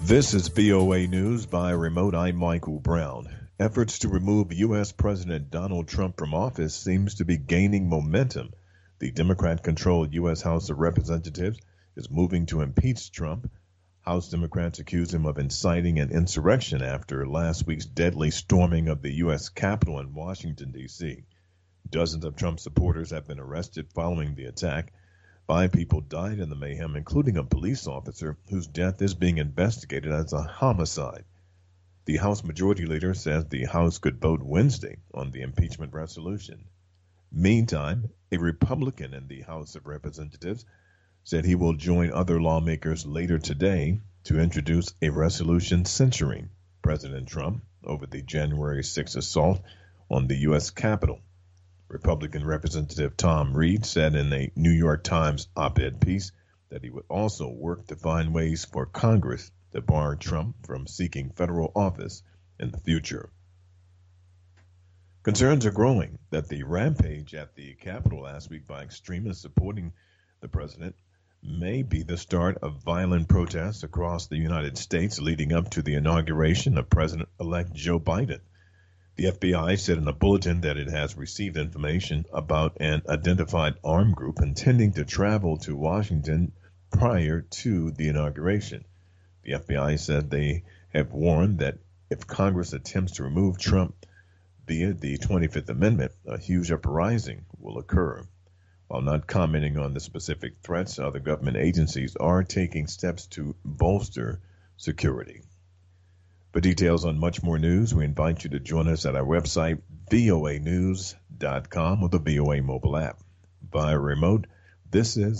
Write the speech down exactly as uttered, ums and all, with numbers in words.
This is V O A News by remote. I'm Michael Brown. Efforts to remove U S. President Donald Trump from office seems to be gaining momentum. The Democrat-controlled U S. House of Representatives is moving to impeach Trump. House Democrats accuse him of inciting an insurrection after last week's deadly storming of the U S. Capitol in Washington, D C Dozens of Trump supporters have been arrested following the attack. Five people died in the mayhem, including a police officer whose death is being investigated as a homicide. The House Majority Leader says the House could vote Wednesday on the impeachment resolution. Meantime, a Republican in the House of Representatives said he will join other lawmakers later today to introduce a resolution censuring President Trump over the January sixth assault on the U S. Capitol. Republican Representative Tom Reed said in a New York Times op-ed piece that he would also work to find ways for Congress to bar Trump from seeking federal office in the future. Concerns are growing that the rampage at the Capitol last week by extremists supporting the president may be the start of violent protests across the United States leading up to the inauguration of President-elect Joe Biden. The F B I said in a bulletin that it has received information about an identified armed group intending to travel to Washington prior to the inauguration. The F B I said they have warned that if Congress attempts to remove Trump via the twenty-fifth Amendment, a huge uprising will occur. While not commenting on the specific threats, other government agencies are taking steps to bolster security. For details on much more news, we invite you to join us at our website, V O A news dot com, or the V O A mobile app. Via remote, this is